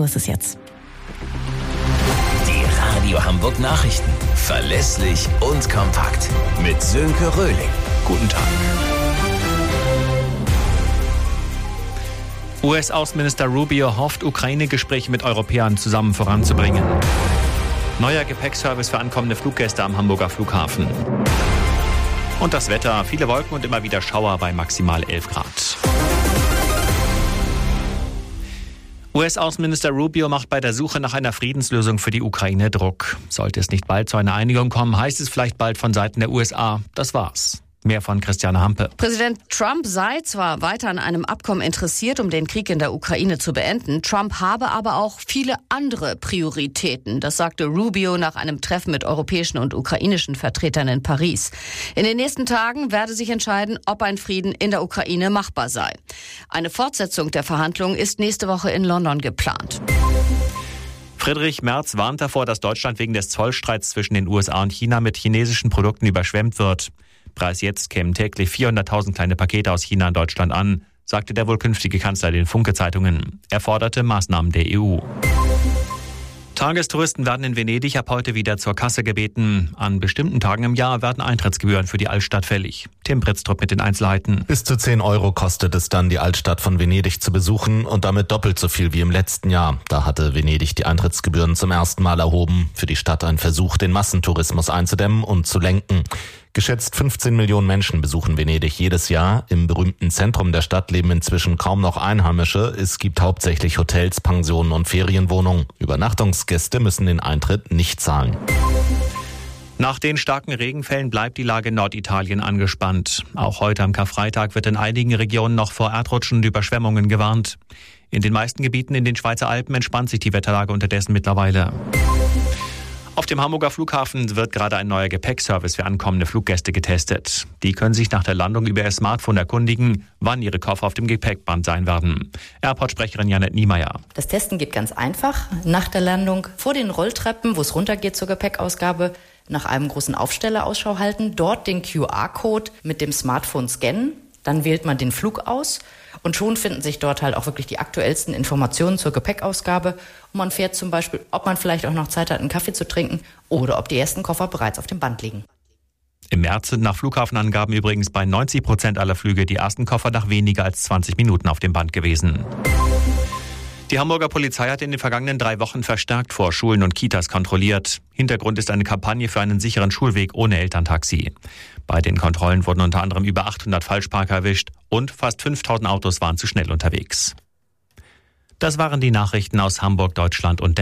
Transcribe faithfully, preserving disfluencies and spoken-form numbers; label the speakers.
Speaker 1: ist es jetzt.
Speaker 2: Die Radio Hamburg Nachrichten. Verlässlich und kompakt. Mit Sönke Röhling. Guten Tag.
Speaker 3: U S-Außenminister Rubio hofft, Ukraine-Gespräche mit Europäern zusammen voranzubringen. Neuer Gepäckservice für ankommende Fluggäste am Hamburger Flughafen. Und das Wetter, viele Wolken und immer wieder Schauer bei maximal elf Grad. U S-Außenminister Rubio macht bei der Suche nach einer Friedenslösung für die Ukraine Druck. Sollte es nicht bald zu einer Einigung kommen, heißt es vielleicht bald von Seiten der U S A, das war's. Mehr von Christiane Hampe.
Speaker 4: Präsident Trump sei zwar weiter an einem Abkommen interessiert, um den Krieg in der Ukraine zu beenden. Trump habe aber auch viele andere Prioritäten. Das sagte Rubio nach einem Treffen mit europäischen und ukrainischen Vertretern in Paris. In den nächsten Tagen werde sich entscheiden, ob ein Frieden in der Ukraine machbar sei. Eine Fortsetzung der Verhandlungen ist nächste Woche in London geplant.
Speaker 3: Friedrich Merz warnt davor, dass Deutschland wegen des Zollstreits zwischen den U S A und China mit chinesischen Produkten überschwemmt wird. Bereits jetzt kämen täglich vierhunderttausend kleine Pakete aus China in Deutschland an, sagte der wohl künftige Kanzler den Funke-Zeitungen. Er forderte Maßnahmen der E U. Tagestouristen werden in Venedig ab heute wieder zur Kasse gebeten. An bestimmten Tagen im Jahr werden Eintrittsgebühren für die Altstadt fällig. Tim Britztrup mit den Einzelheiten.
Speaker 5: Bis zu zehn Euro kostet es dann, die Altstadt von Venedig zu besuchen und damit doppelt so viel wie im letzten Jahr. Da hatte Venedig die Eintrittsgebühren zum ersten Mal erhoben. Für die Stadt ein Versuch, den Massentourismus einzudämmen und zu lenken. Geschätzt fünfzehn Millionen Menschen besuchen Venedig jedes Jahr. Im berühmten Zentrum der Stadt leben inzwischen kaum noch Einheimische. Es gibt hauptsächlich Hotels, Pensionen und Ferienwohnungen. Übernachtungsgäste müssen den Eintritt nicht zahlen.
Speaker 3: Nach den starken Regenfällen bleibt die Lage in Norditalien angespannt. Auch heute am Karfreitag wird in einigen Regionen noch vor Erdrutschen und Überschwemmungen gewarnt. In den meisten Gebieten in den Schweizer Alpen entspannt sich die Wetterlage unterdessen mittlerweile. Auf dem Hamburger Flughafen wird gerade ein neuer Gepäckservice für ankommende Fluggäste getestet. Die können sich nach der Landung über ihr Smartphone erkundigen, wann ihre Koffer auf dem Gepäckband sein werden. Airport-Sprecherin Janette Niemeyer.
Speaker 6: Das Testen geht ganz einfach. Nach der Landung vor den Rolltreppen, wo es runtergeht zur Gepäckausgabe, nach einem großen Aufsteller Ausschau halten, dort den Q R-Code mit dem Smartphone scannen. Dann wählt man den Flug aus und schon finden sich dort halt auch wirklich die aktuellsten Informationen zur Gepäckausgabe. Und man fährt zum Beispiel, ob man vielleicht auch noch Zeit hat, einen Kaffee zu trinken oder ob die ersten Koffer bereits auf dem Band liegen.
Speaker 3: Im März sind nach Flughafenangaben übrigens bei neunzig Prozent aller Flüge die ersten Koffer nach weniger als zwanzig Minuten auf dem Band gewesen. Die Hamburger Polizei hat in den vergangenen drei Wochen verstärkt vor Schulen und Kitas kontrolliert. Hintergrund ist eine Kampagne für einen sicheren Schulweg ohne Elterntaxi. Bei den Kontrollen wurden unter anderem über achthundert Falschparker erwischt und fast fünftausend Autos waren zu schnell unterwegs. Das waren die Nachrichten aus Hamburg, Deutschland und der